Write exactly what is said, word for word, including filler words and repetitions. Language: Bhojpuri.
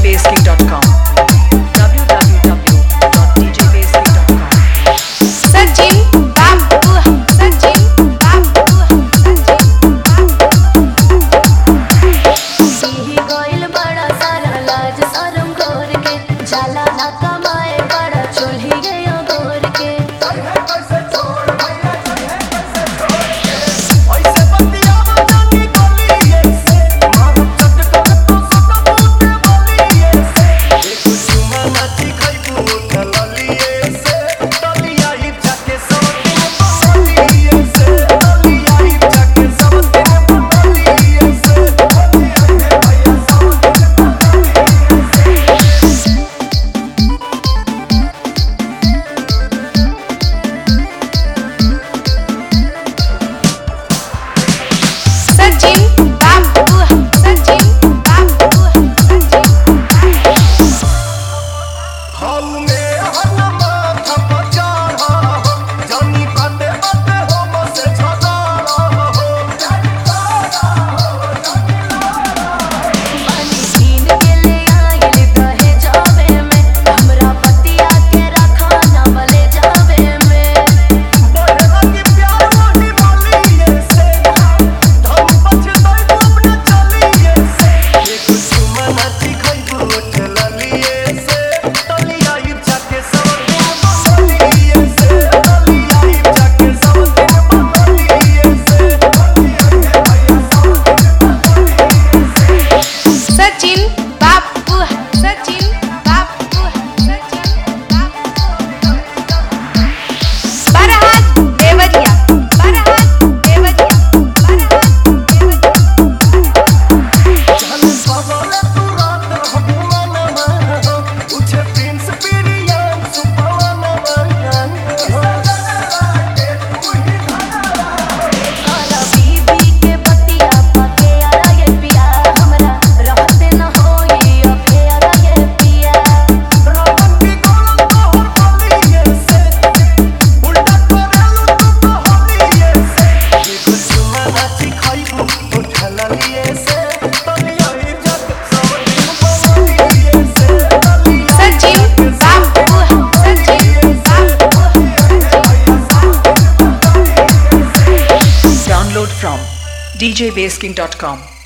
basking dot com w w w dot d j basking dot com Sachin बाबू सचिन बाबू सचिन ही गोइल बड़ा सारा लाज शरम घोर के जाला ना कमाए बड़ा चूल्ही गयो घोर के कैसे छोड़ भैया कैसे छोड़ के ऐसे बतिया जानी गलिए से मारू चटकन तो सदा मुझे बलिए से एक चुमा नाची खइबू ठललिए से तलिया ही जाके सब दिन बलिए से तलिया ही जाके सब दिन बलिए से बलिया है भैया सब दिन बलिए से सचिन बाबू सचिन बाबू सचिन हाउ में हनमा थपचा हो जानी बाते बाते हो बसे छदा हो जानी छदा हो जानी पानी पीन के ले आइल दहे जावे में हमरा पतिया के रखा ना बले जावे में बहना की प्यार मोटी बोलिए से धम पछताई अपने चलिए से एक चुमा नाची खइबू ठललिए से तलिया ही जाके सब दिन बलिए से तलिया ही जाके सब दिन बलिए से बलिया है भैया सब दिन बलिए से सचिन बाबू सचिन बाबू सचिन बाबू बरहात देवरिया बरहात देवरिया बरहात देवरिया जान पागल तू रात हबुआ न हो उछे प्रिंस पिरियन सुपवा न बयान हो के तू ही आला बीबी के पतिया पाके आला ये पिया हमरा रहते न होई अफेरा ये पिया रावण की गोल तोहर बलिए से उल्टा करेलु तू कहलिए से एक चुमा नाची खइबू उठललिए से तलिया ही जग सब दिन बलिए से तलिया सचिन बाबू सचिन बाबू download from d j basking dot com